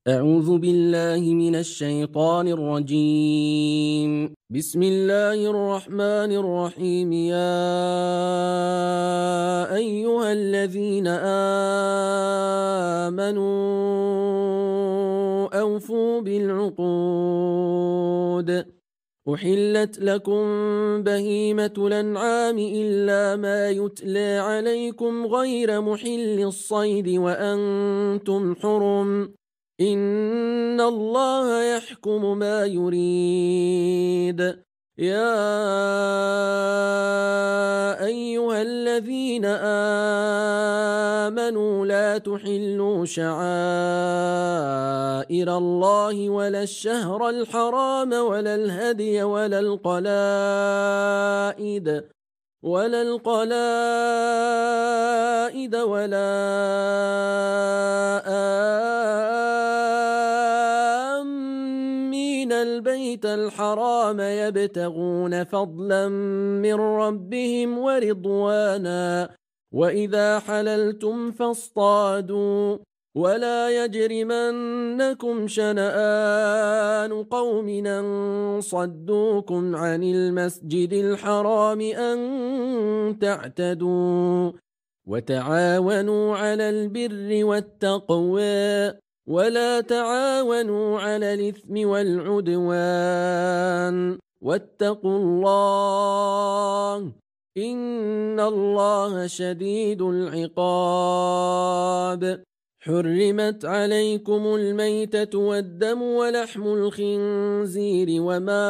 أعوذ بالله من الشيطان الرجيم. بسم الله الرحمن الرحيم. يا أيها الذين آمنوا أوفوا بالعقود. أحلت لكم بهيمة الأنعام إلا ما يتلى عليكم غير محل الصيد وأنتم حرم. إن الله يحكم ما يريد. يا أيها الذين آمنوا لا تحلوا شعائر الله ولا الشهر الحرام ولا الهدي ولا القلائد ولا آمين البيت الحرام يبتغون فضلا من ربهم ورضوانا. وإذا حللتم فاصطادوا ولا يجرمنكم شنآن قوم أن صدوكم عن المسجد الحرام أن تعتدوا. وتعاونوا على البر والتقوى ولا تعاونوا على الإثم والعدوان واتقوا الله إن الله شديد العقاب. حرمت عليكم الميتة والدم ولحم الخنزير وما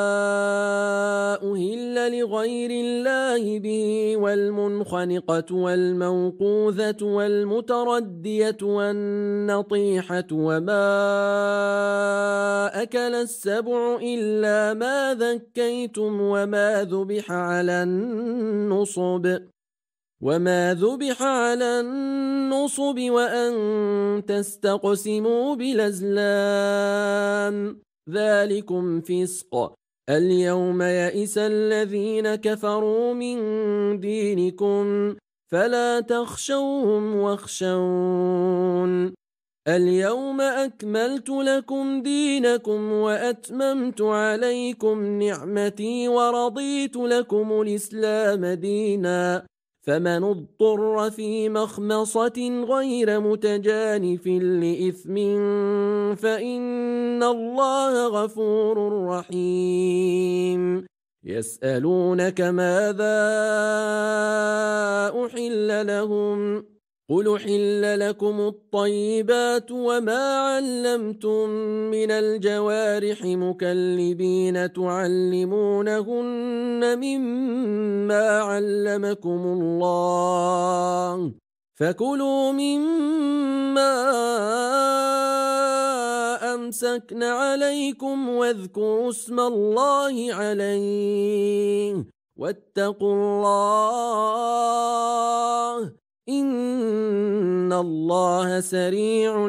أهل لغير الله به والمنخنقة والموقوذة والمتردية والنطيحة وما أكل السبع إلا ما ذكيتم وما ذبح على النصب وأن تستقسموا بالأزلام ذلكم فسق. اليوم يئس الذين كفروا من دينكم فلا تخشوهم واخشون. اليوم أكملت لكم دينكم وأتممت عليكم نعمتي ورضيت لكم الإسلام دينا. فمن اضطر في مخمصة غير متجانف لإثم فإن الله غفور رحيم. يسألونك ماذا أحل لهم قل أحل لكم الطيبات وما علمتم من الجوارح مكلبين تعلمونهن مما علمكم الله فكلوا مما أمسكن عليكم واذكروا اسم الله عليه واتقوا الله إن الله سريع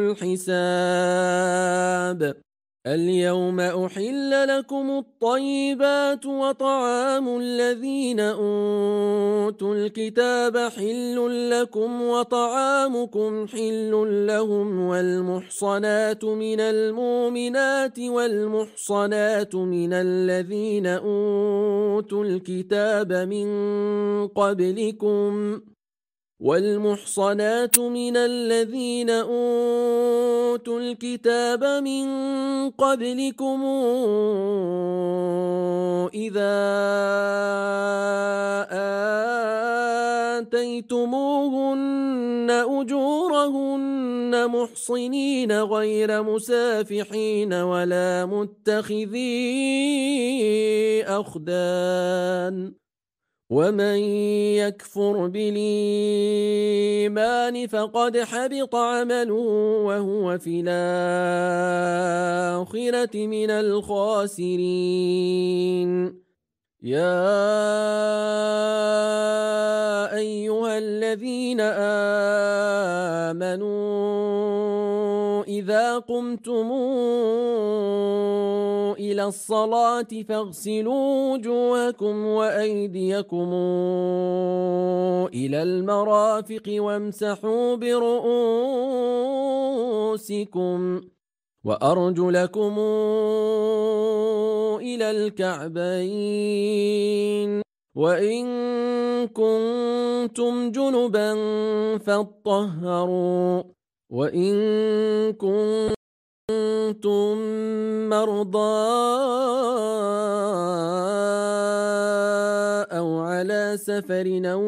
الحساب. اليوم أحل لكم الطيبات وطعام الذين أوتوا الكتاب حل لكم وطعامكم حل لهم والمحصنات من المؤمنات والمحصنات من الذين أوتوا الكتاب من قبلكم إذا آتيتموهن أجورهن محصنين غير مسافحين ولا متخذي أخدان. ومن يكفر بالإيمان فقد حبط عمله وهو في الآخرة من الخاسرين. يا أيها الذين آمنوا إذا قمتم إلى الصلاة فاغسلوا وجوهكم وأيديكم إلى المرافق وامسحوا برؤوسكم وأرجلكم إلى الكعبين وإن كنتم جنبا فاطهروا وإن كنتم مرضى أو على سفر أو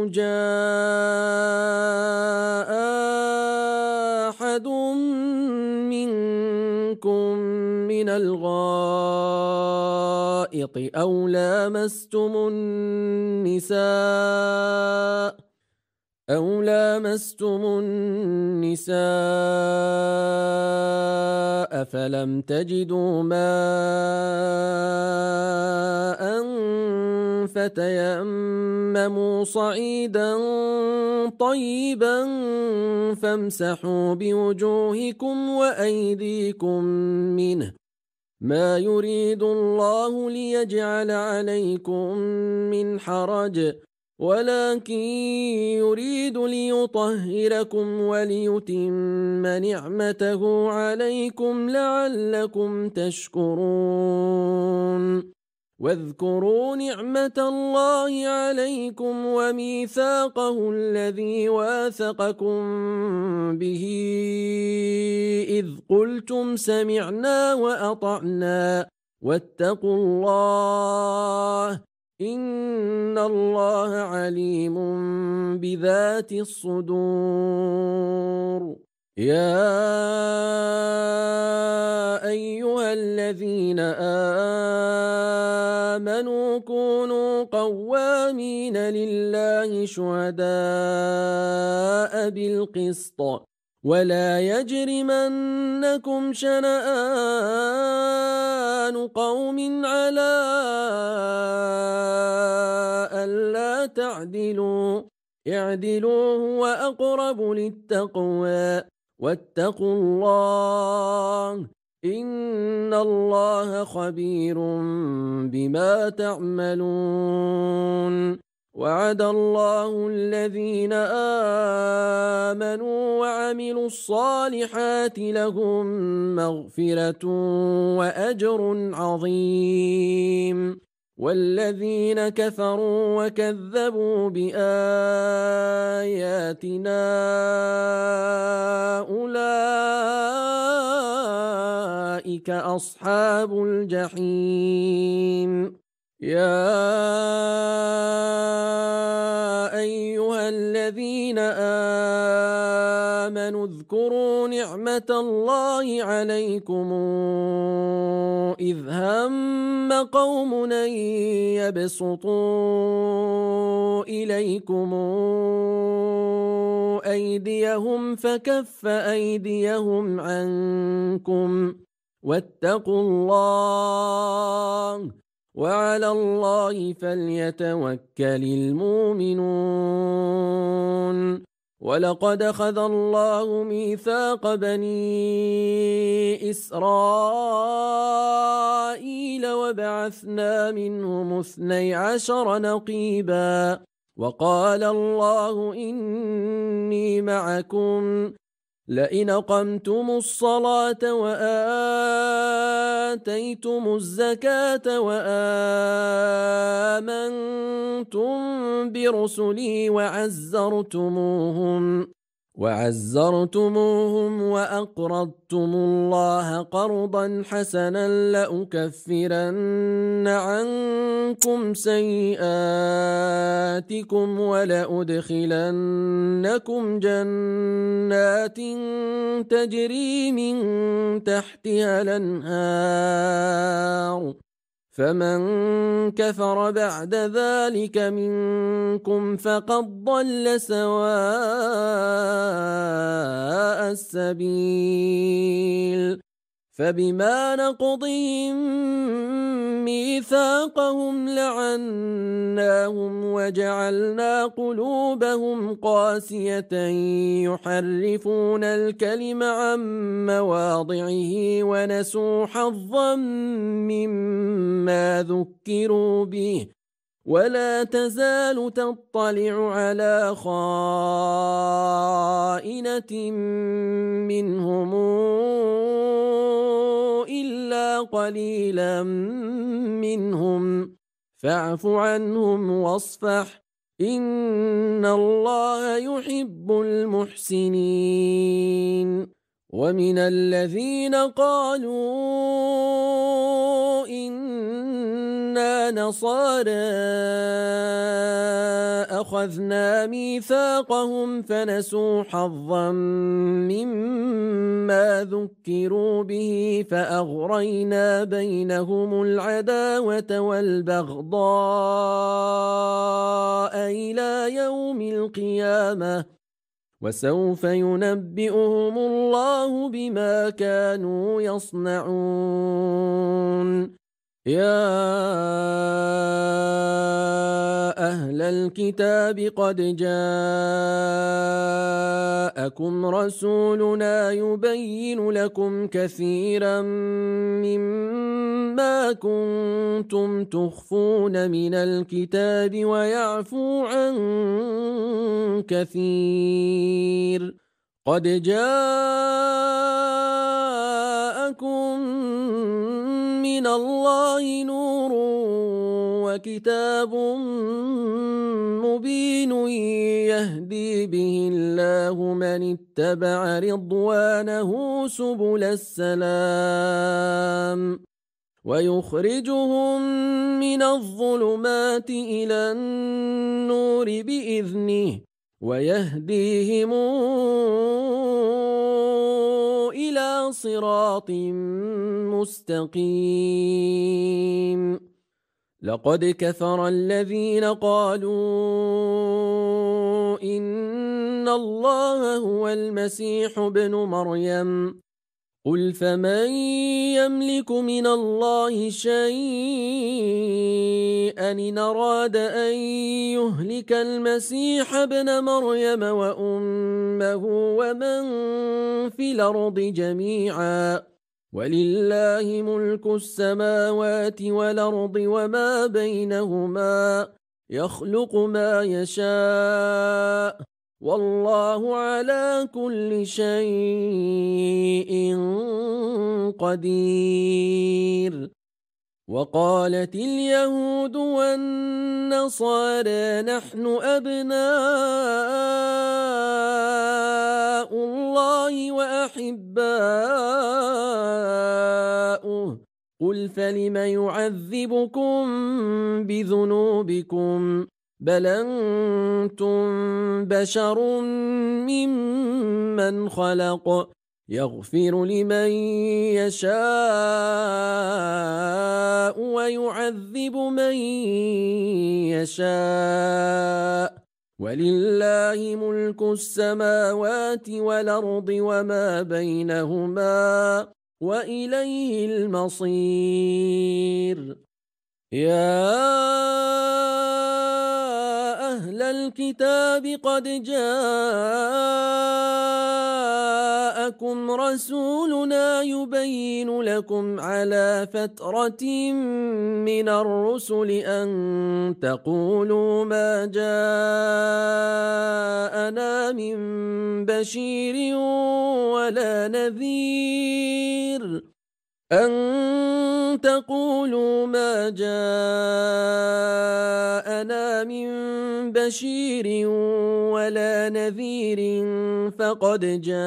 جاء أحد منكم من الغائط أو لامستم النساء فلم تجدوا ماء فتيمموا صعيدا طيبا فامسحوا بوجوهكم وأيديكم منه ما يريد الله ليجعل عليكم من حرج ولكن يريد ليطهركم وليتم نعمته عليكم لعلكم تشكرون واذكروا نعمة الله عليكم وميثاقه الذي واثقكم به إذ قلتم سمعنا وأطعنا واتقوا الله إن الله عليم بذات الصدور يا أيها الذين آمنوا كونوا قوامين لله شهداء بالقسط ولا يجرمنكم شنآن قوم على ألا تعدلوا اعدلوا هو أقرب للتقوى واتقوا الله إن الله خبير بما تعملون وعد الله الذين آمنوا وعملوا الصالحات لهم مغفرة وأجر عظيم والذين كفروا وكذبوا بآياتنا أولئك أصحاب الجحيم يا أيها الذين آمنوا اذكروا نعمة الله عليكم إذ هم قوم أن يبسطوا إليكم أيديهم فكف أيديهم عنكم واتقوا الله وعلى الله فليتوكل المؤمنون ولقد أخذ الله ميثاق بني إسرائيل وبعثنا منهم 12 نقيبا وقال الله إني معكم لئن أقمتم الصلاة وآتيتم الزكاة وآمنتم برسلي وعزرتموهم وأقرضتم الله قرضا حسنا لأكفرن عنكم سيئاتكم ولأدخلنكم جنات تجري من تحتها الأنهار فمن كفر بعد ذلك منكم فقد ضل سواء السبيل فبما نقضهم ميثاقهم لعناهم وجعلنا قلوبهم قاسية يحرفون الكلم عن مواضعه ونسوا حظا مما ذكروا به ولا تزال تطلع على خائنة منهم إلا قليلا منهم فاعف عنهم واصفح إن الله يحب المحسنين. ومن الذين قالوا إنا نصارى أخذنا ميثاقهم فنسوا حظا مما ذكروا به فأغرينا بينهم العداوة والبغضاء إلى يوم القيامة وسوف ينبئهم الله بما كانوا يصنعون. يا أهل الكتاب قد جاءكم رسولنا يبين لكم كثيرا مما كنتم تخفون من الكتاب ويعفو عن كثير. قد جاءكم من الله نور وكتاب مبين يهدي به الله من اتبع رضوانه سبل السلام ويخرجهم من الظلمات إلى النور بإذنه ويهديهم إلى صراط مستقيم. لقد كفر الذين قالوا إن الله هو المسيح ابن مريم قل فمن يملك من الله شيئا إن أراد أن يهلك المسيح ابن مريم وأمه ومن في الأرض جميعا ولله ملك السماوات والأرض وما بينهما يخلق ما يشاء والله على كل شيء قدير. وقالت اليهود والنصارى نحن أبناء الله وأحباؤه قل فلم يعذبكم بذنوبكم بل أنتم بشر ممن خلق يغفر لمن يشاء ويعذب من يشاء ولله ملك السماوات والأرض وما بينهما وإليه المصير. يا أهل الكتاب قد جاءكم رسولنا يبين لكم على فترة من الرسل أن تقولوا ما جاءنا من بشير ولا نذير أن تقولوا ما جاءنا من بشير ولا نذير فقد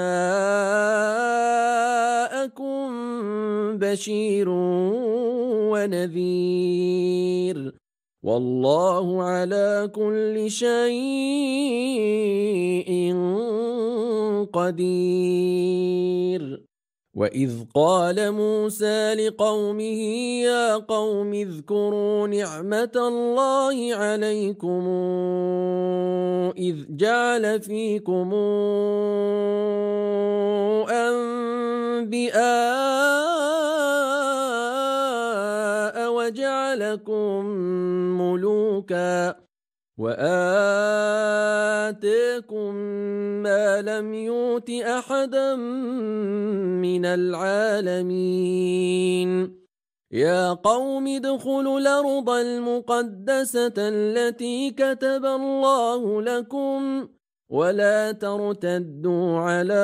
جاءكم بشير ونذير والله على كل شيء قدير. وإذ قال موسى لقومه يا قوم اذكروا نعمة الله عليكم إذ جعل فيكم أنبياء وجعلكم ملوكا وآتاكم ما لم يؤت أحدا من العالمين. يا قوم ادخلوا الأرض المقدسة التي كتب الله لكم ولا ترتدوا على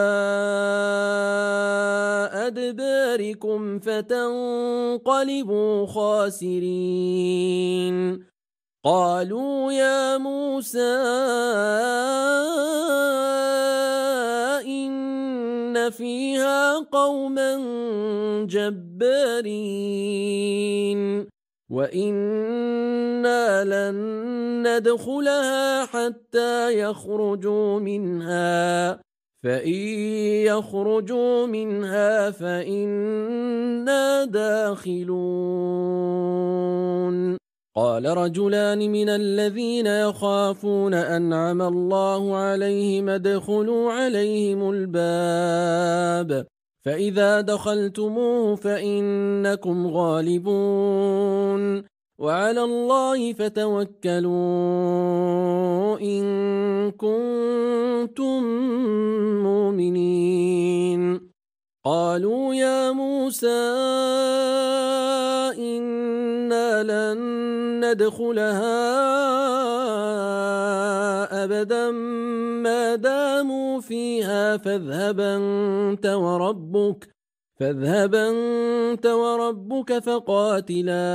أدباركم فتنقلبوا خاسرين قالوا يا موسى إن فيها قوما جبارين وإنا لن ندخلها حتى يخرجوا منها فإن يخرجوا منها فإنا داخلون قال رجلان من الذين يخافون أنعم الله عليهم ادخلوا عليهم الباب فإذا دخلتموه فإنكم غالبون وعلى الله فتوكلوا إن كنتم مؤمنين قالوا يا موسى إنا لن ندخلها أبدا ما داموا فيها فاذهب أنت وربك فقاتلا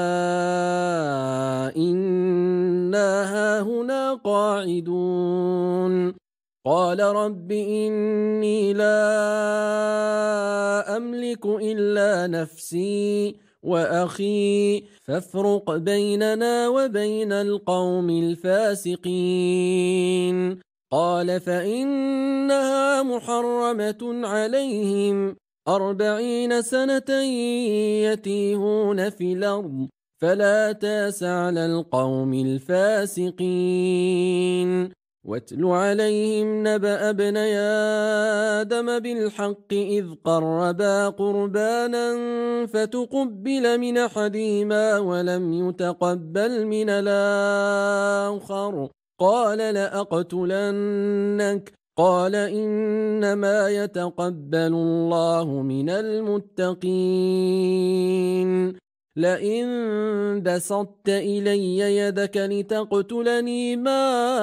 إنا هاهنا قاعدون قال رب إني لا أملك إلا نفسي وأخي فافرق بيننا وبين القوم الفاسقين قال فإنها محرمة عليهم 40 سنة يتيهون في الأرض فلا تاس على القوم الفاسقين واتل عليهم نبأ ابني آدم بالحق إذ قربا قربانا فتقبل من أحدهما ولم يتقبل من الآخر قال لأقتلنك قال إنما يتقبل الله من المتقين لئن بسطت إلي يدك لتقتلني ما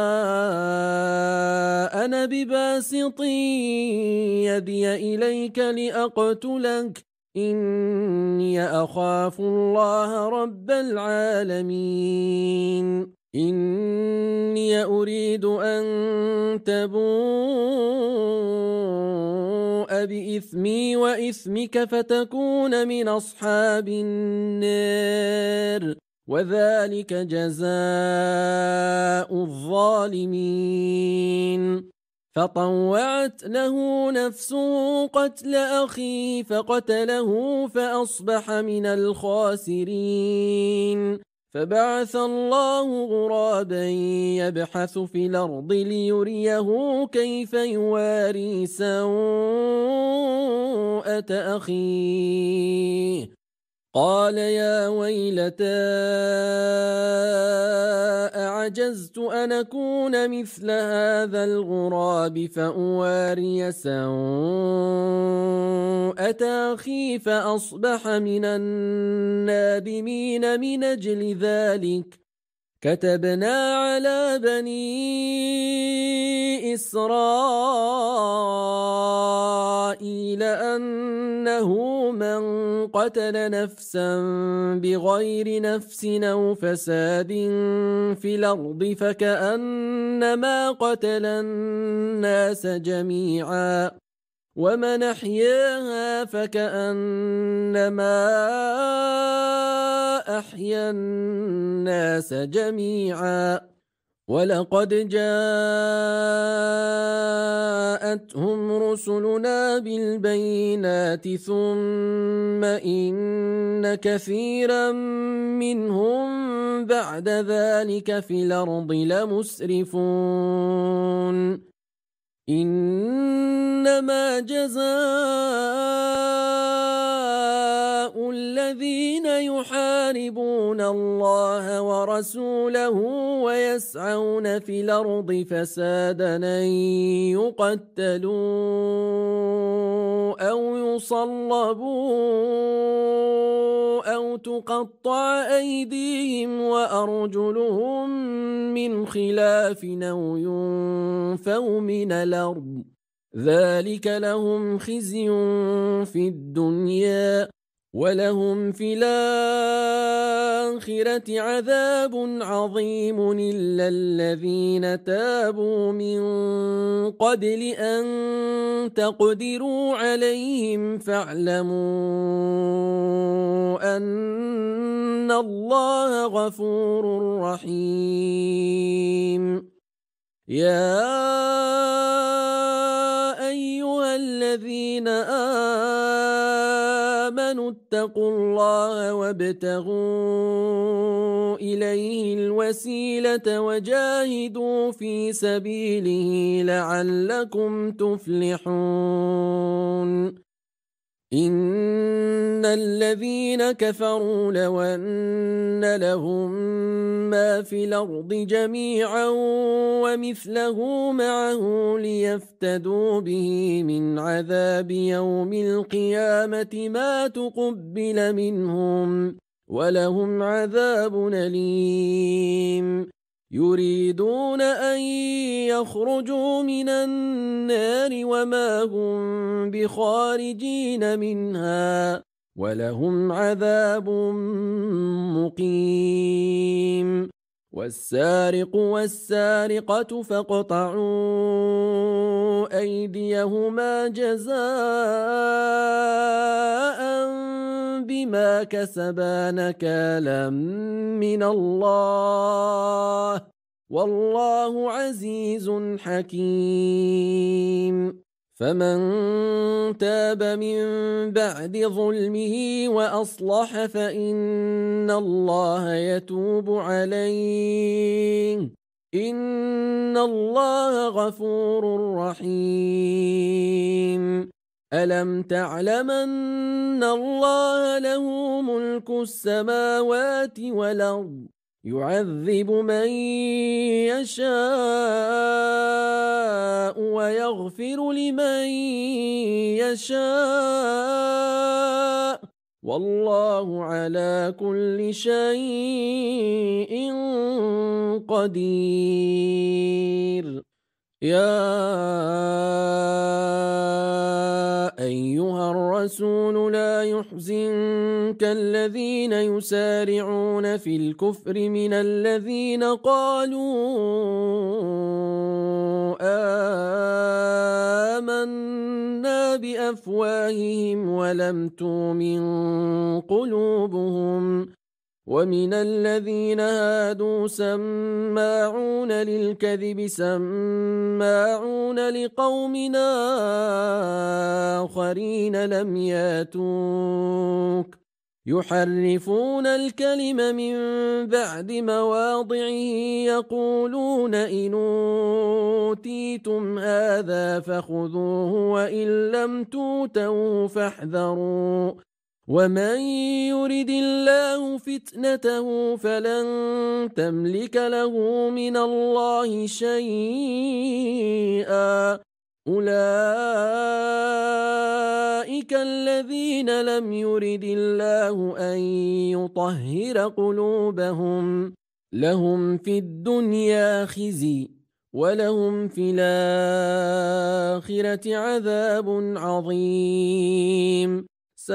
أنا بباسط يدي إليك لأقتلك إني أخاف الله رب العالمين إني أريد أن تبوء بإثمي وإثمك فتكون من أصحاب النار وذلك جزاء الظالمين فطوعت له نفسه قتل أخيه فقتله فأصبح من الخاسرين فبعث الله غرابا يبحث في الأرض ليريه كيف يواري سوءة أخيه قال يا ويلتى أعجزت أن أكون مثل هذا الغراب فأواري سوءة أخي فأصبح من النادمين من أجل ذلك كتبنا على بني إسرائيل أنه من قتل نفسا بغير نفس أو فساد في الأرض فكأنما قتل الناس جميعا ومن أحياها فكأنما أحيا الناس جميعا ولقد جاءتهم رسلنا بالبينات ثم إن كثيرا منهم بعد ذلك في الأرض لمسرفون إنما جزاء الذين الذين يحاربون الله ورسوله ويسعون في الأرض فسادا أن يقتلوا أو يصلبوا أو تقطع أيديهم وأرجلهم من خلاف أو ينفوا من الأرض ذلك لهم خزي في الدنيا ولهم في الآخرة عذاب عظيم إلا الذين تابوا من قبل أن تقدروا عليهم فاعلموا أن الله غفور رحيم يا أيها الذين آمنوا اتقوا الله وابتغوا إليه الوسيلة وجاهدوا في سبيله لعلكم تفلحون إن الذين كفروا لو أن لهم ما في الأرض جميعا ومثله معه ليفتدوا به من عذاب يوم القيامة ما تقبل منهم ولهم عذاب أليم يريدون أن يخرجوا من النار وما هم بخارجين منها ولهم عذاب مقيم والسارق والسارقة فاقطعوا أيديهما جزاء بما كسبا نكالا من الله والله عزيز حكيم فمن تاب من بعد ظلمه وأصلح فإن الله يتوب عليه إن الله غفور رحيم ألم تعلم أن الله له ملك السماوات والأرض يعذب من يشاء ويغفر لمن يشاء والله على كل شيء قدير يا أيها الرسول لا يحزنك الذين يسارعون في الكفر من الذين قالوا آمنا بأفواههم ولم تؤمن قلوبهم ومن الذين هادوا سماعون للكذب سماعون لقوم آخرين لم ياتوك يحرفون الكلم من بعد مواضعه يقولون إن أوتيتم هذا فخذوه وإن لم توتوه فاحذروا ومن يرد الله فتنته فلن تملك له من الله شيئا أولئك الذين لم يرد الله أن يطهر قلوبهم لهم في الدنيا خزي ولهم في الآخرة عذاب عظيم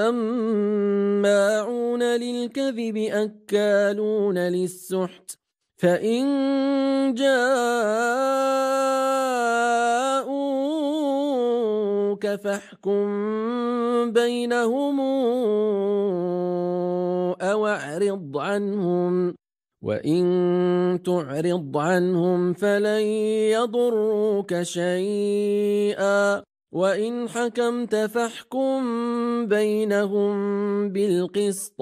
سماعون للكذب أكالون للسحت فإن جاءوك فاحكم بينهم أو أعرض عنهم وإن تعرض عنهم فلن يضروك شيئا وإن حكمت فاحكم بينهم بالقسط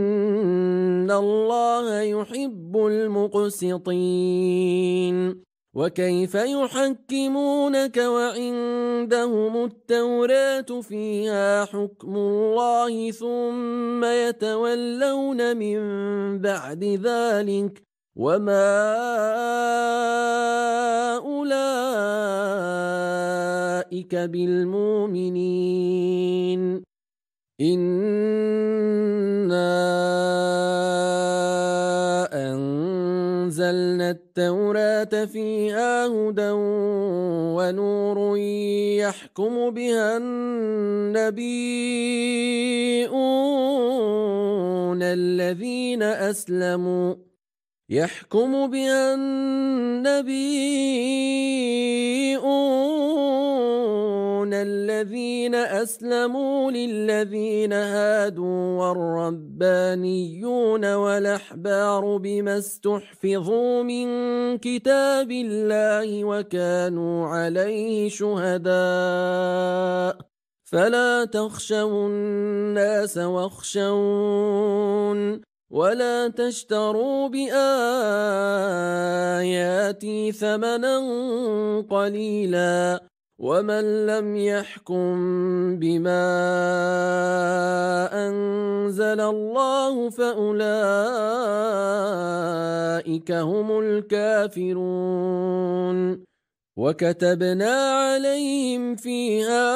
إن الله يحب المقسطين وكيف يحكمونك وعندهم التوراة فيها حكم الله ثم يتولون من بعد ذلك وما أولئك بالمؤمنين إنا أنزلنا التوراة فيها هدى ونور يحكم بها النبيون الذين أسلموا للذين هادوا والربانيون والأحبار بما استحفظوا من كتاب الله وكانوا عليه شهداء فلا تخشوا الناس واخشون ولا تشتروا بآياتي ثمنا قليلا ومن لم يحكم بما أنزل الله فأولئك هم الكافرون وكتبنا عليهم فيها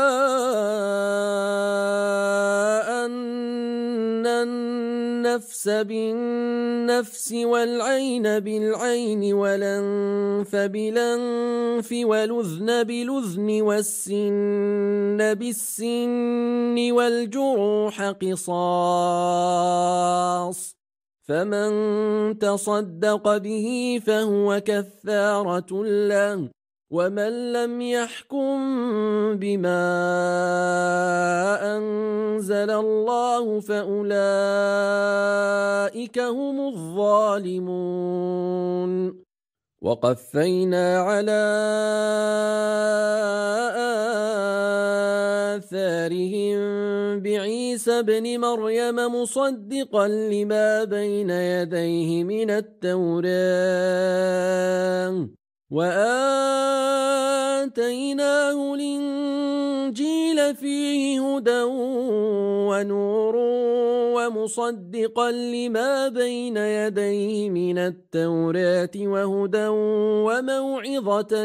أن النفس بالنفس والعين بالعين والأنف بالأنف والأذن بالأذن والسن بالسن والجروح قصاص فمن تصدق به فهو كفارة له ومن لم يحكم بما أنزل الله فأولئك هم الظالمون وقفينا على آثارهم بعيسى ابن مريم مصدقا لما بين يديه من التوراة وآتيناه الإنجيل فيه هدى ونور ومصدقا لما بين يديه من التوراة وهدى وموعظة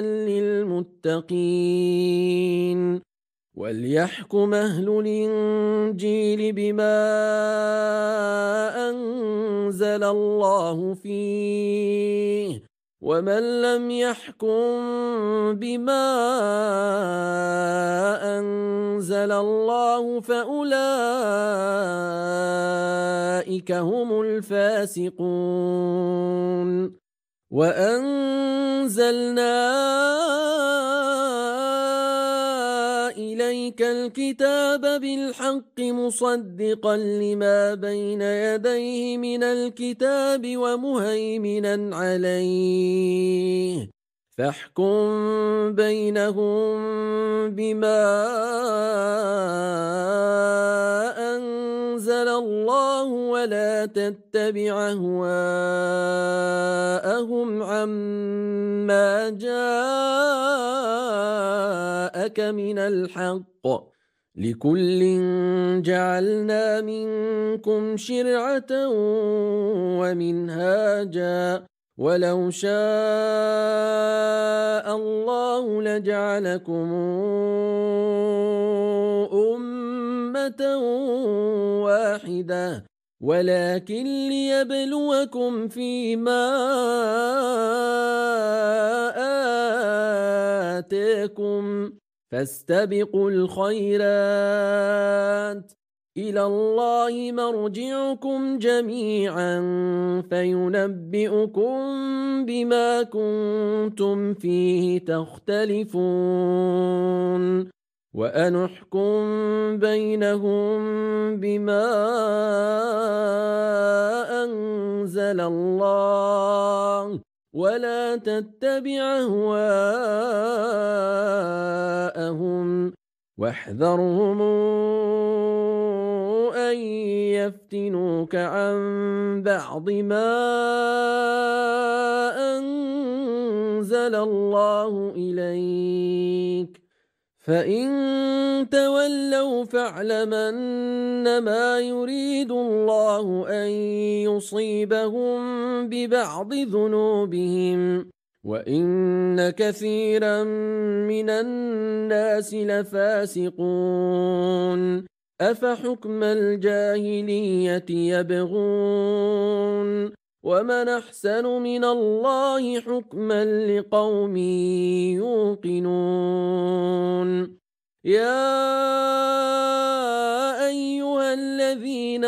للمتقين وليحكم أهل الإنجيل بما أنزل الله فيه ومن لم يحكم بما أنزل الله فأولئك هم الفاسقون وأنزلنا إليك الكتاب بالحق مصدقا لما بين يديه من الكتاب ومهيمنا عليه فاحكم بينهم بما أنزل الله ولا تتبع أهواءهم عما جاءك من الحق لكل جعلنا منكم شرعة ومنهاجا ولو شاء الله لجعلكم أمة واحدة ولكن ليبلوكم فيما آتاكم فاستبقوا الخيرات إلى الله مرجعكم جميعا فينبئكم بما كنتم فيه تختلفون وأنحكم بينهم بما أنزل الله ولا تتبع أهواءهم واحذرهم أن يفتنوك عن بعض ما أنزل أنزل الله إليك فإن تولوا فاعلم أنما يريد الله أن يصيبهم ببعض ذنوبهم وإن كثيرا من الناس لفاسقون أفحكم الجاهلية يبغون ومن أحسن من الله حكما لقوم يوقنون يا أيها الذين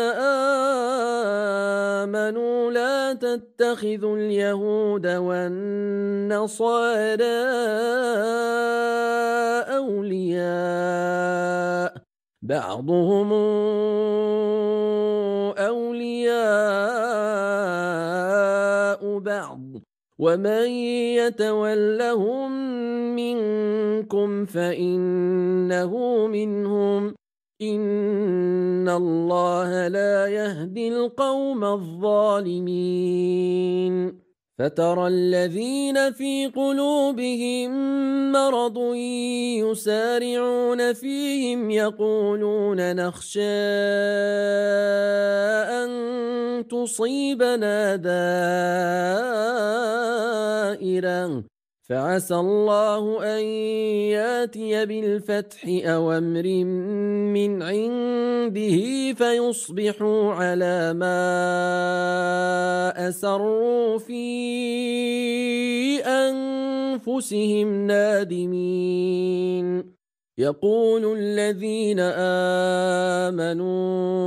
آمنوا لا تتخذوا اليهود والنصارى أولياء بعضهم أولياء بعض ومن يتولهم منكم فإنه منهم إن الله لا يهدي القوم الظالمين فترى الذين في قلوبهم مرض يسارعون فيهم يقولون نخشى أن تصيبنا دائرة فعسى الله أن ياتي بالفتح أو أمر من عنده فيصبحوا على ما أسروا في أنفسهم نادمين يقول الذين آمنوا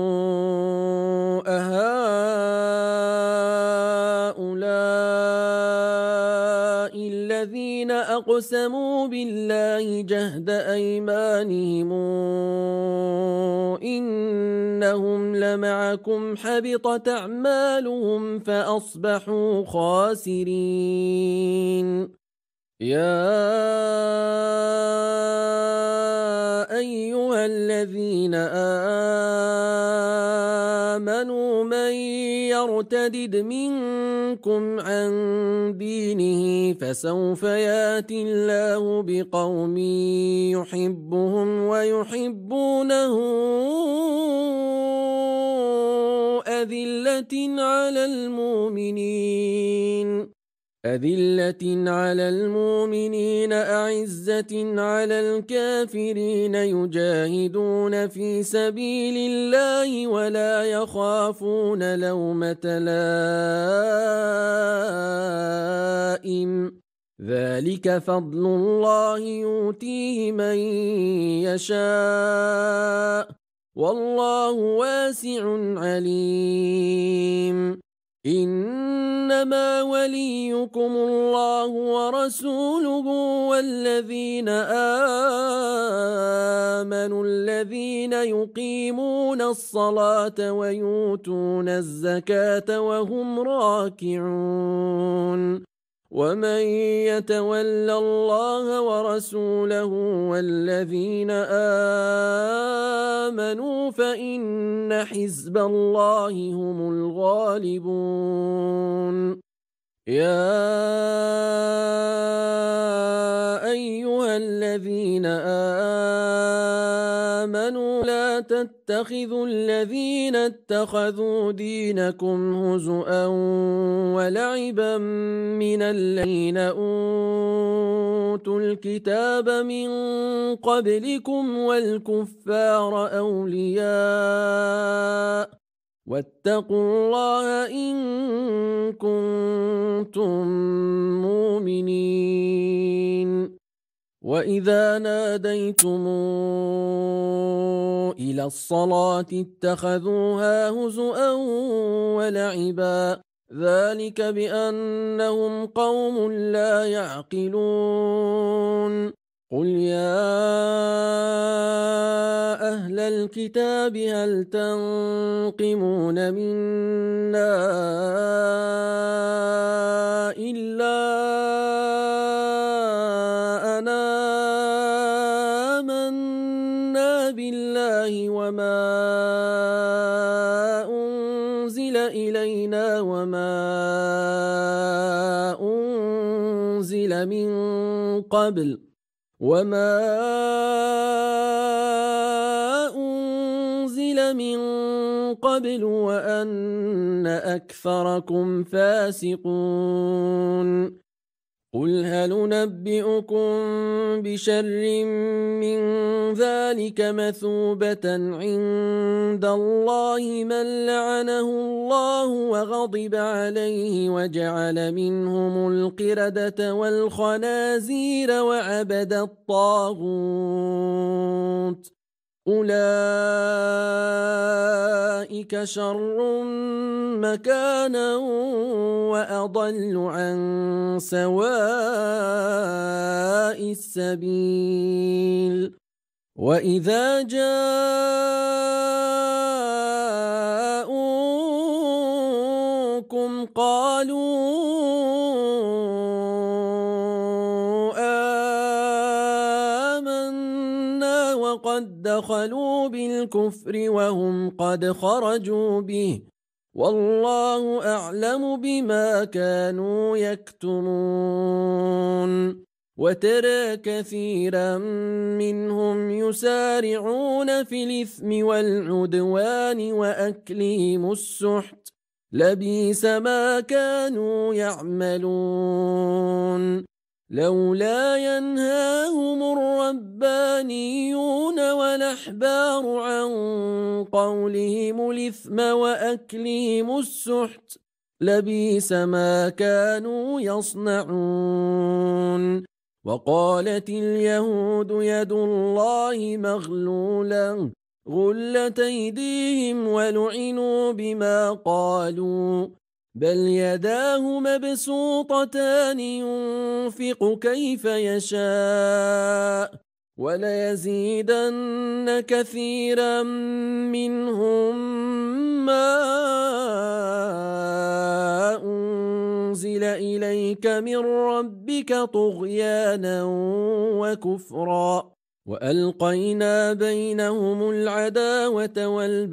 أهؤلاء الذين أقسموا بالله جهد أيمانهم إنهم لمعكم حبطت أعمالهم فأصبحوا خاسرين يا أيها الذين آمنوا من يرتدد منكم عن دينه فسوف يأتي الله بقوم يحبهم ويحبونه أذلة على المؤمنين أعزة على الكافرين يجاهدون في سبيل الله ولا يخافون لومة لائم ذلك فضل الله يؤتيه من يشاء والله واسع عليم إنما وليكم الله ورسوله والذين آمنوا الذين يقيمون الصلاة ويؤتون الزكاة وهم راكعون ومن يتول الله ورسوله والذين آمنوا فإن حزب الله هم الغالبون يا أيها الذين آمنوا لا تتخذوا الذين اتخذوا دينكم هزؤا ولعبا من الذين أوتوا الكتاب من قبلكم والكفار أولياء واتقوا الله إن كنتم مؤمنين وإذا ناديتم إلى الصلاة اتخذوها هزؤا ولعبا ذلك بأنهم قوم لا يعقلون قل يا أهل الكتاب هل تنقمون منا إلا أن آمنا بالله وما أنزل إلينا وما أنزل أنزل من قبل وأن أكثركم فاسقون قل هل ننبئكم بشر من ذلك مثوبة عند الله من لعنه الله وغضب عليه وجعل منهم القردة والخنازير وعبد الطاغوت أولئك شر مكانا وأضل عن سواء السبيل وإذا جاءوكم قالوا آمنا وقد دخلوا بالكفر وهم قد خرجوا به والله أعلم بما كانوا يكتمون وترى كثيرا منهم يسارعون في الإثم والعدوان وأكلهم السحت لبئس ما كانوا يعملون لولا ينهاهم الربانيون والأحبار عن قولهم الإثم وأكلهم السحت لبئس ما كانوا يصنعون وقالت اليهود يد الله مغلولة غلت أيديهم ولعنوا بما قالوا بل يداه مبسوطتان ينفق كيف يشاء وليزيدن كثيرا منهم ما أنزل إليك من ربك طغيانا وكفرا وألقينا بينهم العداوة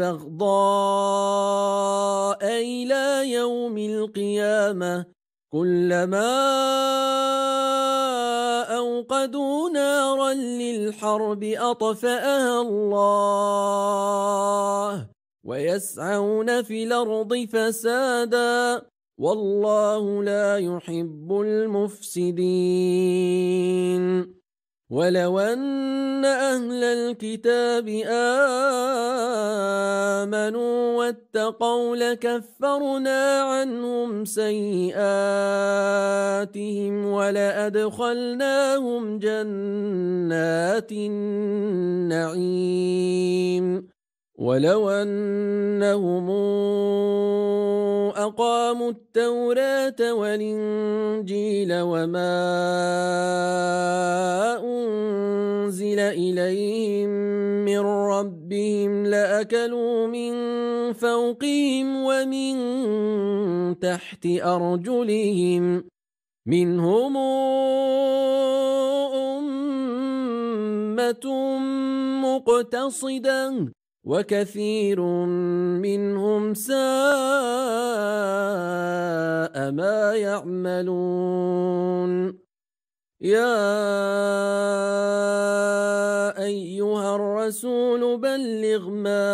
والبغضاء إلى يوم القيامة كلما أوقدوا نارا للحرب أطفأها الله ويسعون في الأرض فسادا والله لا يحب المفسدين ولو أن أهل الكتاب آمنوا واتقوا لكفرنا عنهم سيئاتهم ولأدخلناهم جنات النعيم ولو أنهم أقاموا التوراة والإنجيل وما أنزل إليهم من ربهم لأكلوا من فوقهم ومن تحت أرجلهم منهم أمة مقتصدة وكثير منهم ساء ما يعملون يا أيها الرسول بلغ ما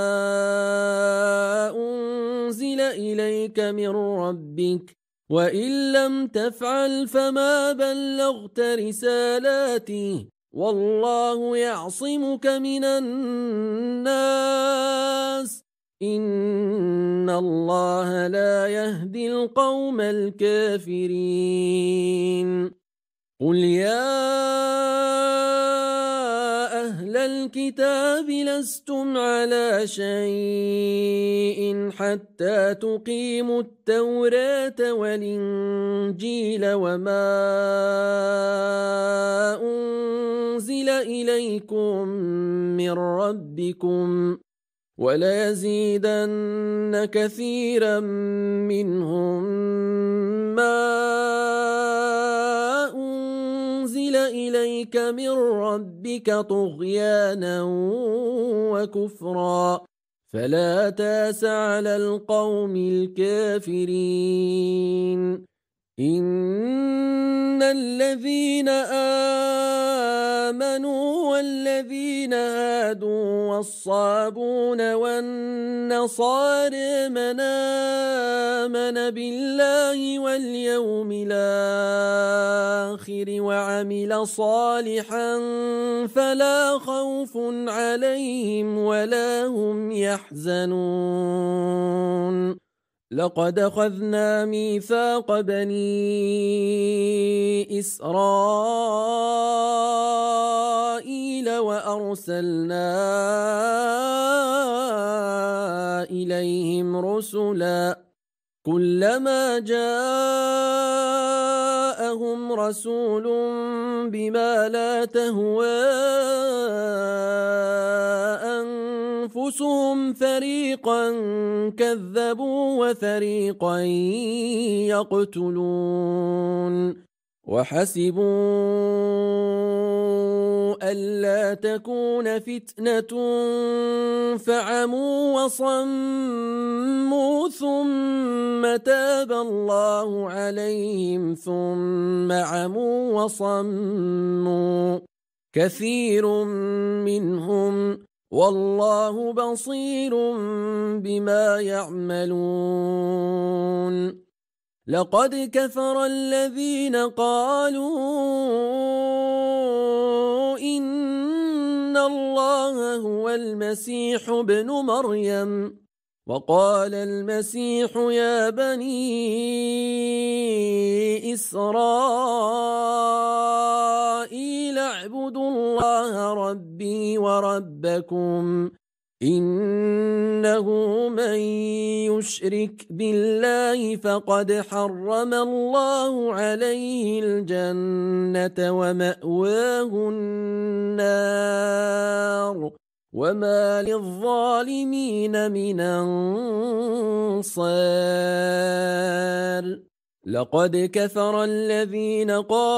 أنزل إليك من ربك وإن لم تفعل فما بلغت رسالاته والله يعصمك من الناس إن الله لا يهدي القوم الكافرين قل يا أهل الكتاب لستم على شيء حتى تقيموا التوراة والإنجيل وما أنزل إليكم من ربكم وليزيدن كثيرا منهم ما أنزل إليك من ربك طغيانا وكفرا فلا تاس على القوم الكافرين إن الذين آمنوا والذين هادوا والصابون والنصارى من آمن بالله واليوم الآخر وعمل صالحا فلا خوف عليهم ولا هم يحزنون لقد أخذنا ميثاق بني إسرائيل وأرسلنا إليهم رسلا كلما جاءهم رسول بما لا تهوى أنفسهم فريقا كذبوا وفريقا يقتلون وحسبوا ألا تكون فتنة فعموا وصموا ثم تاب الله عليهم ثم عموا وصموا كثير منهم والله بصير بما يعملون لقد كفر الذين قالوا إن الله هو المسيح ابن مريم وقال المسيح يا بني إسرائيل اعبدوا الله ربي وربكم إنه من يشرك بالله فقد حرم الله عليه الجنة ومأواه النار وما للظالمين من أنصار لقد كفر الذين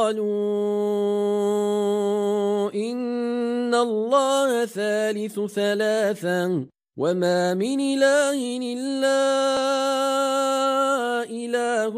قالوا إن الله ثالث ثلاثا وما من إله إلا إله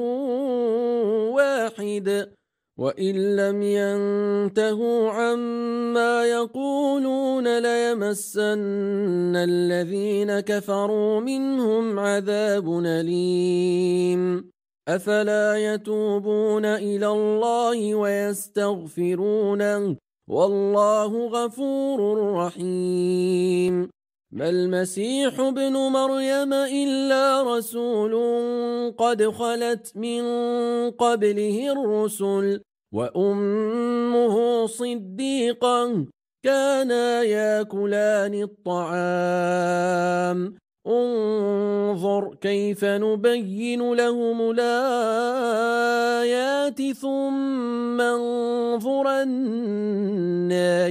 واحد وإن لم ينتهوا عما يقولون ليمسن الذين كفروا منهم عذاب أليم أفلا يتوبون إلى الله ويستغفرونه والله غفور رحيم ما المسيح ابن مريم إلا رسول قد خلت من قبله الرسل وأمه صديقة كانا ياكلان الطعام انظر كيف نبين لهم الآيات ثم انظر أنى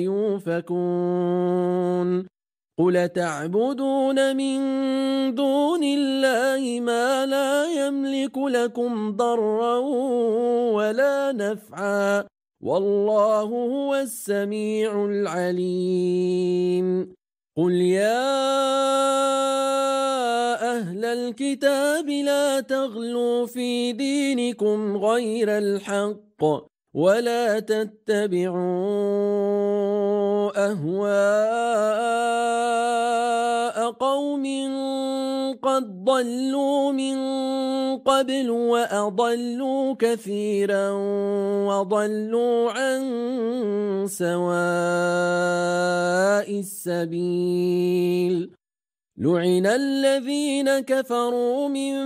يؤفكون قل تعبدون من دون الله ما لا يملك لكم ضرا ولا نفعا والله هو السميع العليم قل يا أهل الكتاب لا تغلوا في دينكم غير الحق ولا تتبعوا أهواء قوم قد ضلوا من قبل وأضلوا كثيرا وضلوا عن سواء السبيل لعن الذين كفروا من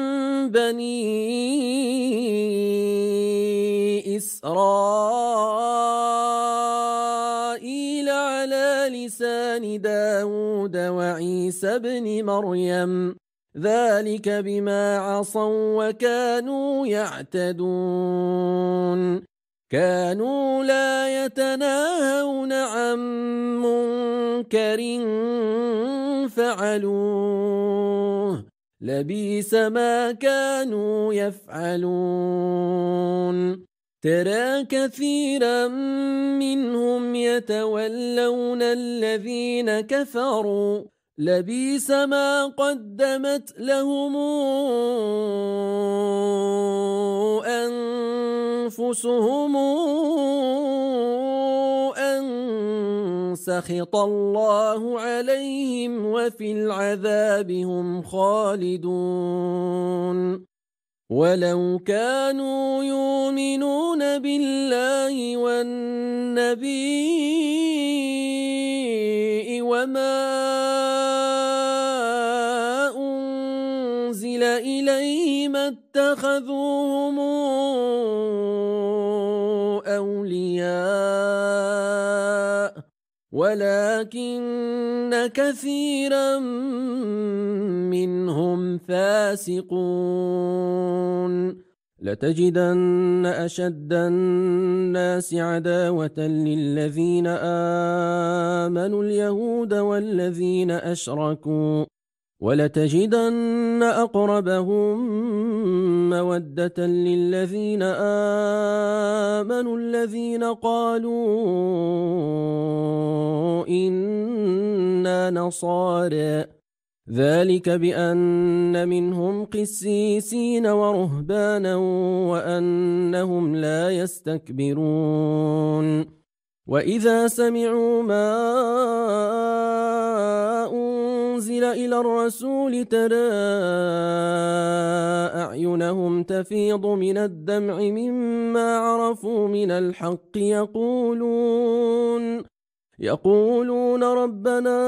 بني إسرائيل على لسان داود وعيسى بن مريم ذلك بما عصوا وكانوا يعتدون كانوا لا يتناهون عن منكر فعلوه لبئس ما كانوا يفعلون ترى كثيرا منهم يتولون الذين كفروا لبيس ما قدمت لهم أنفسهم أن سخط الله عليهم وفي العذاب هم خالدون ولو كانوا يؤمنون بالله والنبي وما أنزل إليه ما اتخذوهم أولياء ولكن كثيرا منهم فاسقون لتجدن أشد الناس عداوة للذين آمنوا اليهود والذين أشركوا ولتجدن أقربهم مودة للذين آمنوا الذين قالوا إنا نصارى ذلك بأن منهم قسيسين ورهبانا وأنهم لا يستكبرون وإذا سمعوا ما أنزل إلى الرسول ترى أعينهم تفيض من الدمع مما عرفوا من الحق يقولون ربنا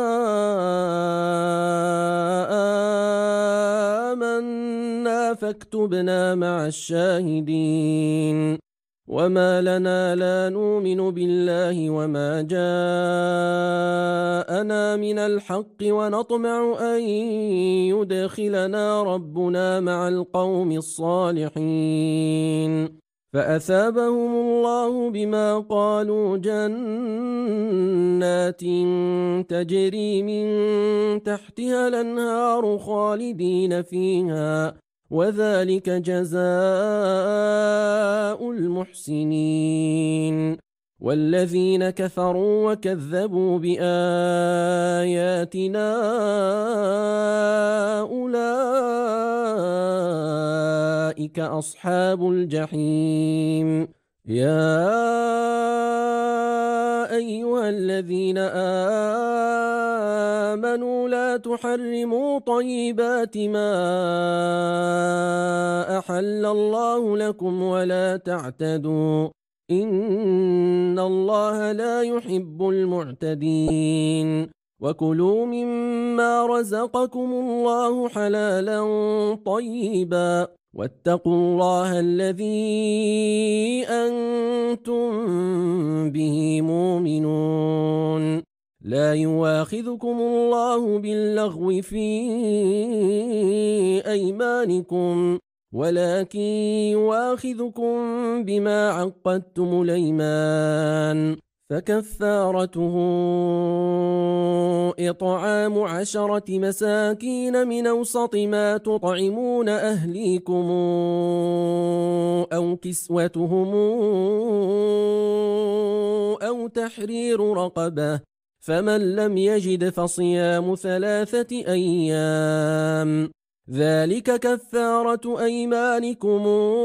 آمنا فاكتبنا مع الشاهدين وما لنا لا نؤمن بالله وما جاءنا من الحق ونطمع أن يدخلنا ربنا مع القوم الصالحين فأثابهم الله بما قالوا جنات تجري من تحتها الأنهار خالدين فيها وذلك جزاء المحسنين والذين كفروا وكذبوا بآياتنا أولئك أصحاب الجحيم يا أيها الذين آمنوا لا تحرموا طيبات ما أحل الله لكم ولا تعتدوا إن الله لا يحب المعتدين وكلوا مما رزقكم الله حلالا طيبا واتقوا الله الذي أنتم به مؤمنون لا يواخذكم الله باللغو في أيمانكم ولكن يواخذكم بما عقدتم الأيمان فكفارته إطعام 10 مساكين من أوسط ما تطعمون أهليكم أو كسوتهم أو تحرير رقبة فمن لم يجد فصيام 3 أيام ذلك كفارة أيمانكم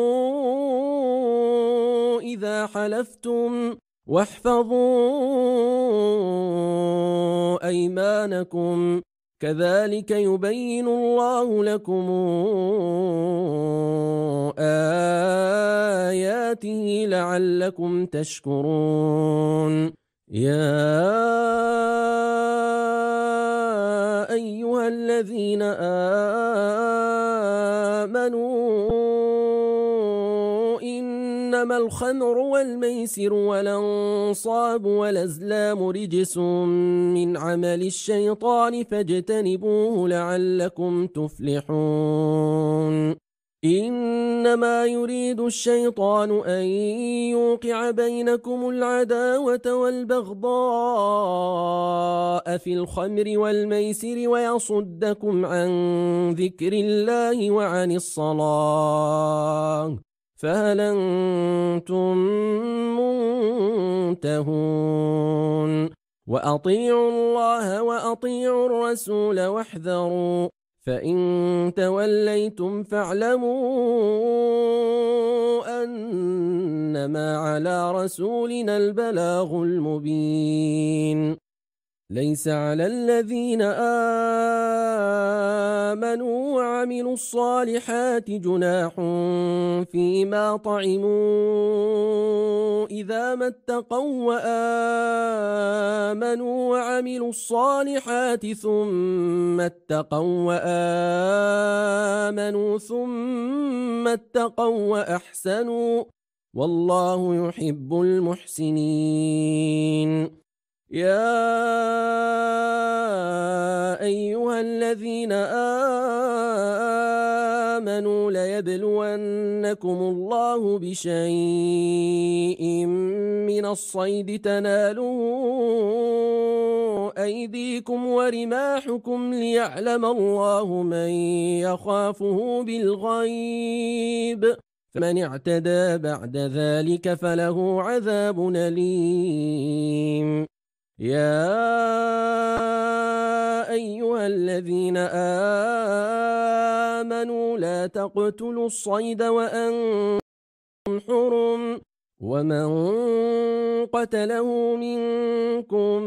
إذا حلفتم واحفظوا أيمانكم كذلك يبين الله لكم آياته لعلكم تشكرون يا أيها الذين آمنوا إنما الخمر والميسر والأنصاب والأزلام رجس من عمل الشيطان فاجتنبوه لعلكم تفلحون إنما يريد الشيطان أن يوقع بينكم العداوة والبغضاء في الخمر والميسر ويصدكم عن ذكر الله وعن الصلاة فهل أنتم منتهون وأطيعوا الله وأطيعوا الرسول واحذروا فإن توليتم فاعلموا أنما على رسولنا البلاغ المبين ليس على الذين آمنوا وعملوا الصالحات جناح فيما طعموا إذا ما اتقوا وآمنوا وعملوا الصالحات ثم اتقوا وآمنوا ثم اتقوا وأحسنوا والله يحب المحسنين يا أيها الذين آمنوا ليبلونكم الله بشيء من الصيد تناله أيديكم ورماحكم ليعلم الله من يخافه بالغيب فمن اعتدى بعد ذلك فله عذاب أليم يا أيها الذين آمنوا لا تقتلوا الصيد وأنتم حرم ومن قتله منكم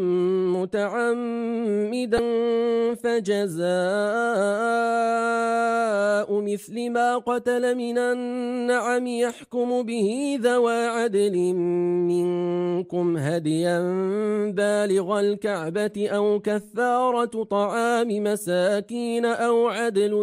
متعمدا فجزاء مثل ما قتل من النعم يحكم به ذوى عدل منكم هديا بالغ الكعبة أو كفارة طعام مساكين أو عدل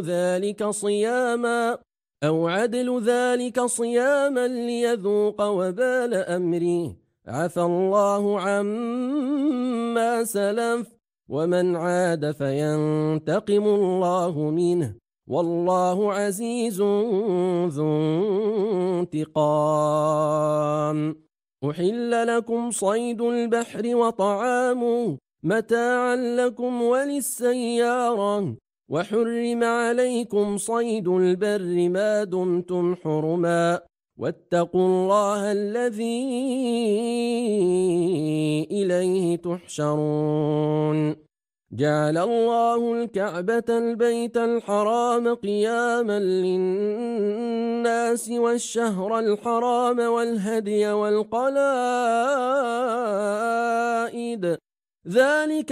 ذلك صياما ليذوق وبال أمره عفى الله عما سلف ومن عاد فينتقم الله منه والله عزيز ذو انتقام أحل لكم صيد البحر وطعامه متاعا لكم وللسيارة وحرم عليكم صيد البر ما دمتم حرما واتقوا الله الذي إليه تحشرون جعل الله الكعبة البيت الحرام قياما للناس والشهر الحرام والهدي والقلائد ذلك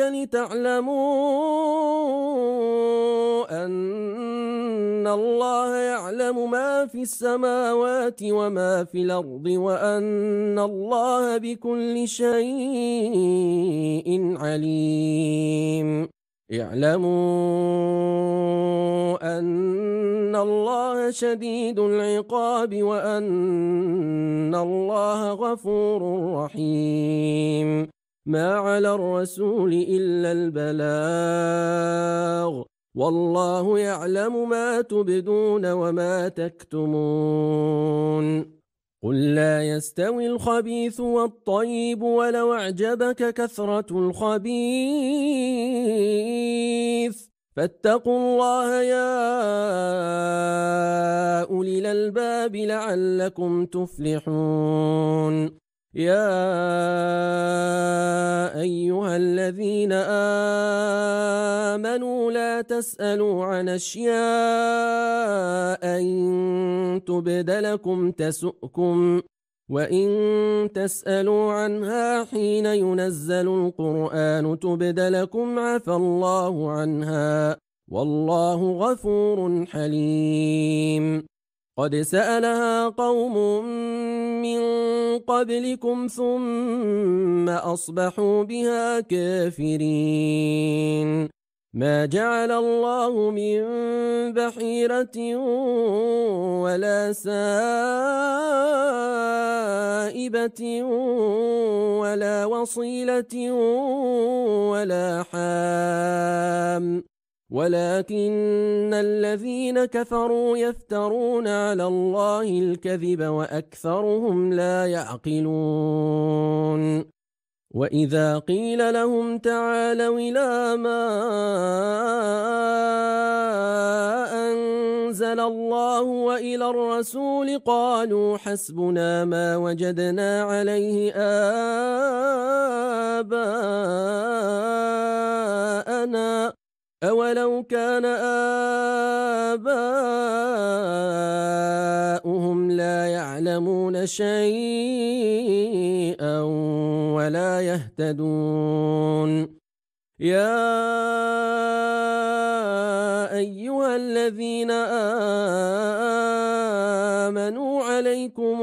لتعلموا أن الله يعلم ما في السماوات وما في الأرض وأن الله بكل شيء عليم اعلموا أن الله شديد العقاب وأن الله غفور رحيم ما على الرسول إلا البلاغ والله يعلم ما تبدون وما تكتمون قل لا يستوي الخبيث والطيب ولو أعجبك كثرة الخبيث فاتقوا الله يا أولي الألباب لعلكم تفلحون يا أيها الذين آمنوا لا تسألوا عن أشياء إن تبد لكم تسؤكم وإن تسألوا عنها حين ينزل القرآن تبد لكم عفى الله عنها والله غفور حليم قد سألها قوم من قبلكم ثم أصبحوا بها كافرين ما جعل الله من بحيرة ولا سائبة ولا وصيلة ولا حام ولكن الذين كفروا يفترون على الله الكذب وأكثرهم لا يعقلون وإذا قيل لهم تعالوا إلى ما أنزل الله وإلى الرسول قالوا حسبنا ما وجدنا عليه آباءنا أولو كان آباؤهم لا يعلمون شيئا ولا يهتدون يا أيها الذين آمنوا عليكم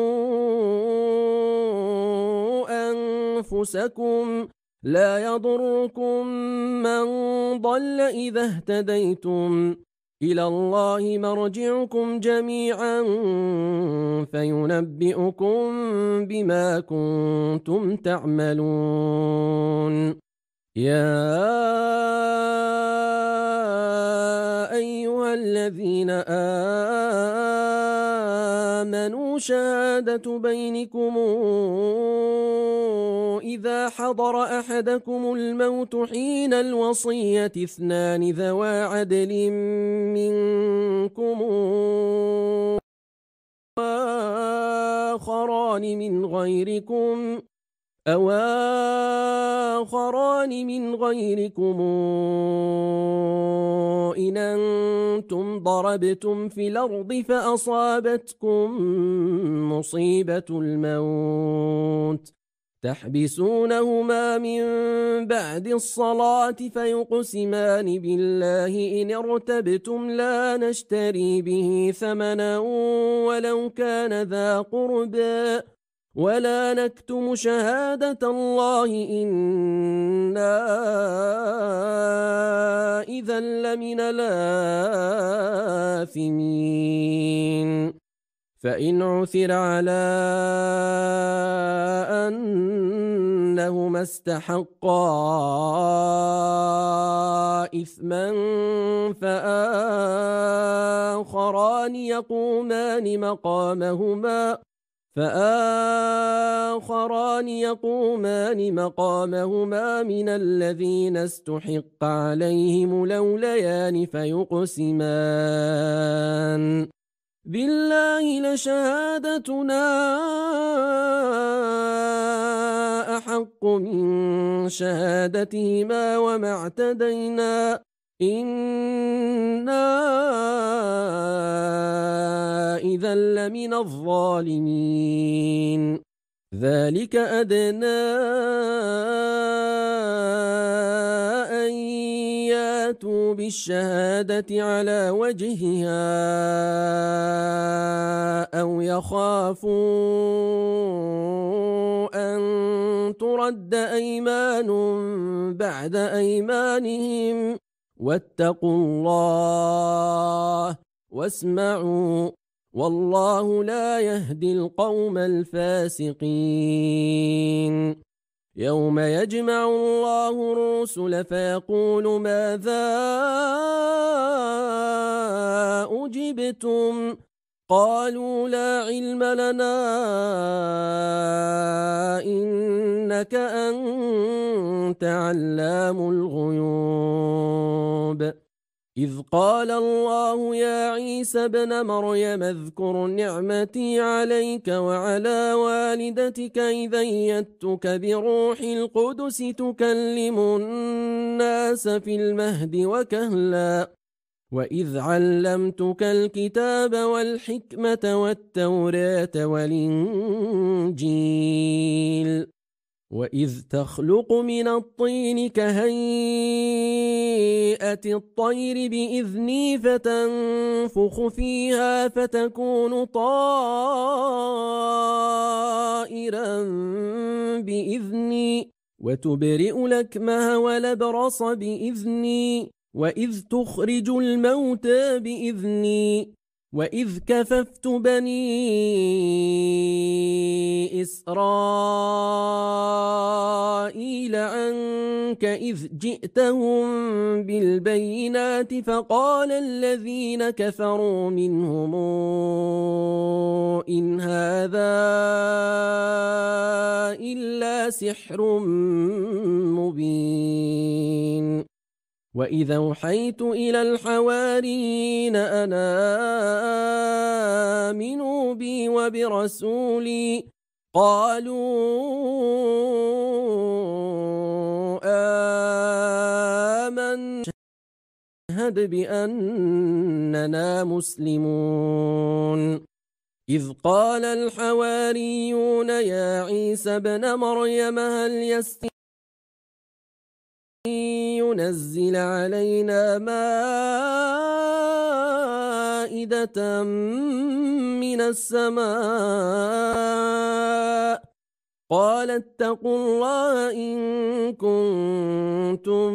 أنفسكم لا يضركم من ضل إذا اهتديتم إلى الله مرجعكم جميعا فينبئكم بما كنتم تعملون يا أيها الذين آمنوا شهادة بينكم إذا حضر أحدكم الموت حين الوصية اثنان ذوى عدل منكم أو آخران من غيركم إن أنتم ضربتم في الأرض فأصابتكم مصيبة الموت تحبسونهما من بعد الصلاة فيقسمان بالله إن ارتبتم لا نشتري به ثمنا ولو كان ذا قربى ولا نكتم شهادة الله إنا إذا لمن الآثمين فإن عثر على أنهما استحقا إثما فآخران يقومان مقامهما من الذين استحق عليهم الأوليان فيقسمان بالله لشهادتنا أحق من شهادتهما وما اعتدينا إنا إذا لمن الظالمين ذلك أدنى أن ياتوا بالشهادة على وجهها أو يخافوا أن ترد أيمان بعد أيمانهم واتقوا الله واسمعوا والله لا يهدي القوم الفاسقين يوم يجمع الله الرسل فيقول ماذا أجبتم قالوا لا علم لنا إنك أنت علام الغيوب إذ قال الله يا عيسى ابن مريم اذكر نعمتي عليك وعلى والدتك إذ أيدتك بروح القدس تكلم الناس في المهد وكهلا وإذ علمتك الكتاب والحكمة والتوراة والإنجيل وإذ تخلق من الطين كهيئة الطير بإذني فتنفخ فيها فتكون طائرا بإذني وتبرئ الأكمه والأبرص بإذني وإذ تخرج الموتى بإذني وإذ كففت بني إسرائيل عنك إذ جئتهم بالبينات فقال الذين كفروا منهم إن هذا إلا سحر مبين وإذا أوحيت إلى الحواريين أن آمنوا بي وبرسولي قالوا آمنا شهد بأننا مسلمون. إذ قال الحواريون يا عيسى ابن مريم هل ينزل علينا مائدة من السماء قال اتقوا الله إن كنتم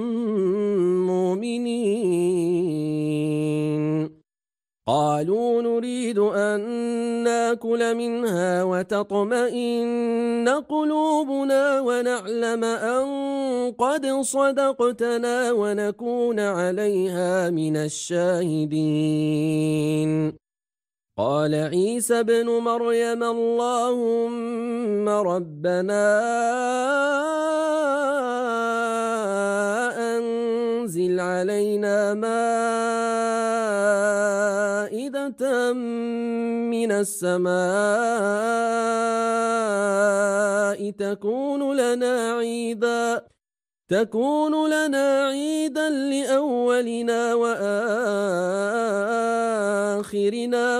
مؤمنين. قالوا نريد أن ناكل منها وتطمئن قلوبنا ونعلم أن قد صدقتنا ونكون عليها من الشاهدين. قال عيسى ابن مريم اللهم ربنا أنزل علينا مائدة من السماء تكون لنا عيدا لأولنا وآخرنا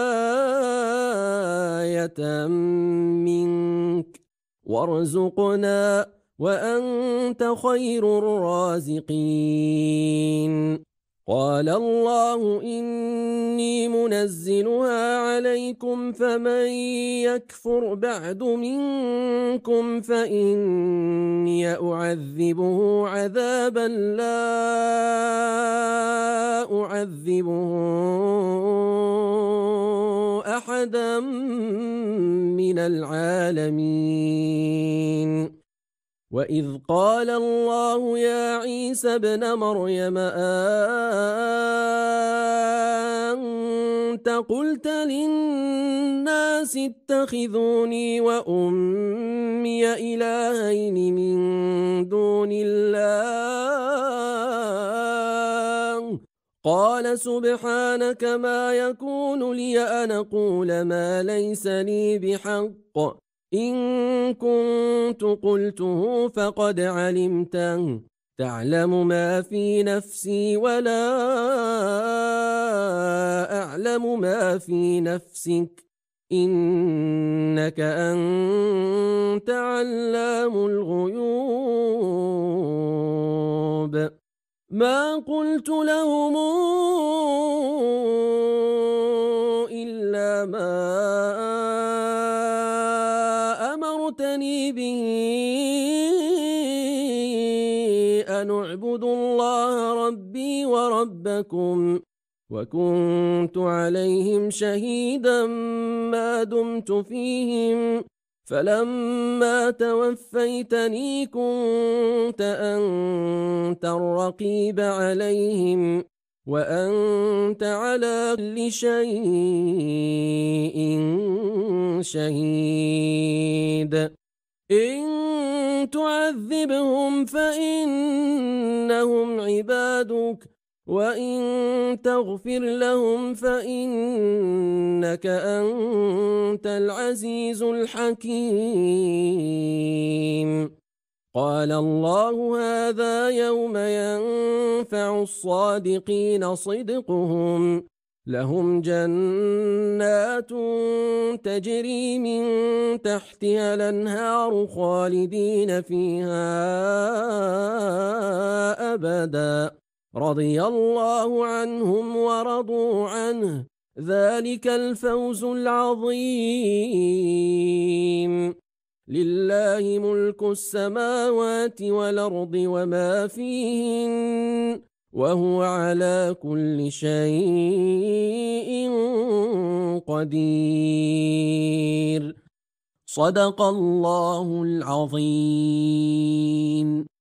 وآية منك وارزقنا وأنت خير الرازقين. قال الله إني منزلها عليكم فمن يكفر بعد منكم فإني أعذبه عذابا لا أعذبه أحدا من العالمين. وإذ قال الله يا عيسى ابن مريم أنت قلت للناس اتخذوني وأمي إلهين من دون الله قال سبحانك ما يكون لي أن أقول ما ليس لي بحق إن كنت قلته فقد علمته تعلم ما في نفسي ولا أعلم ما في نفسك إنك أنت علام الغيوب. ما قلت لهم إلا ما أمرتني به أن اعبدوا الله ربي وربكم وكنت عليهم شهيدا ما دمت فيهم فلما توفيتني كنت أنت الرقيب عليهم وأنت على كل شيء شهيد. إن تعذبهم فإنهم عبادك وإن تغفر لهم فإنك أنت العزيز الحكيم. قال الله هذا يوم ينفع الصادقين صدقهم لهم جنات تجري من تحتها الأنهار خالدين فيها أبدا رضي الله عنهم ورضوا عنه ذلك الفوز العظيم. لله ملك السماوات والأرض وما فيهن وهو على كل شيء قدير. صدق الله العظيم.